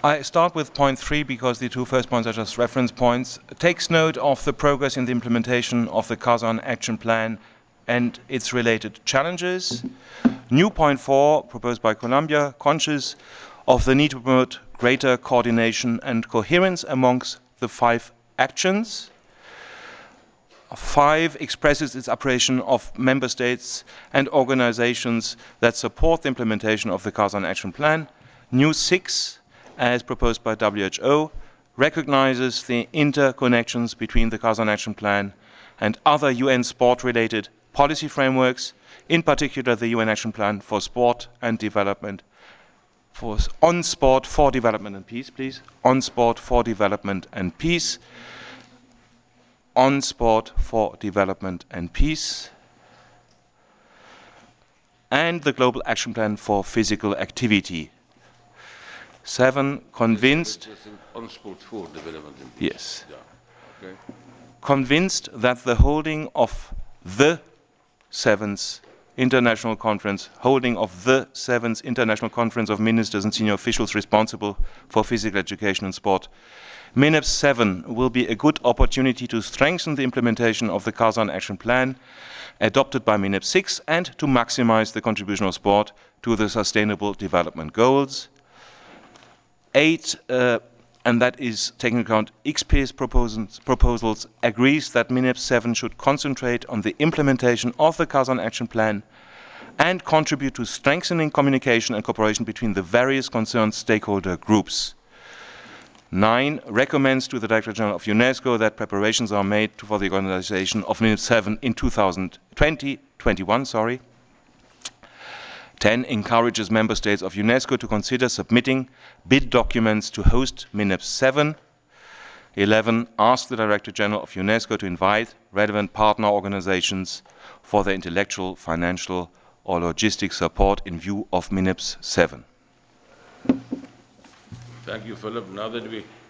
I start with point 3 because the two first points are just reference points. Takes note of the progress in the implementation of the Kazan Action Plan and its related challenges. New point 4, proposed by Colombia, conscious of the need to promote greater coordination and coherence amongst the 5 actions. 5 expresses its appreciation of member states and organizations that support the implementation of the Kazan Action Plan. New 6, as proposed by WHO, recognizes the interconnections between the Kazan Action Plan and other UN sport-related policy frameworks, in particular the UN Action Plan for Sport and Development, on sport for development and peace, please. On sport for development and peace. On sport for development and peace. And the Global Action Plan for Physical Activity. 7, convinced. On sport for development and peace. Yes. Yeah. Okay. Convinced that the holding of the 7th International Conference of Ministers and Senior Officials responsible for physical education and sport, MINEP 7 will be a good opportunity to strengthen the implementation of the Kazan Action Plan adopted by MINEP 6 and to maximize the contribution of sport to the Sustainable Development Goals. 8, and that is taking into account XP's proposals, agrees that MINEP 7 should concentrate on the implementation of the Kazan Action Plan and contribute to strengthening communication and cooperation between the various concerned stakeholder groups. 9, recommends to the Director General of UNESCO that preparations are made for the organization of MINEP 7 in 2021. 10, encourages member states of UNESCO to consider submitting bid documents to host MINEP 7. 11, asks the Director General of UNESCO to invite relevant partner organizations for their intellectual, financial, or logistics support in view of MINEP 7. Thank you, Philip. Now that we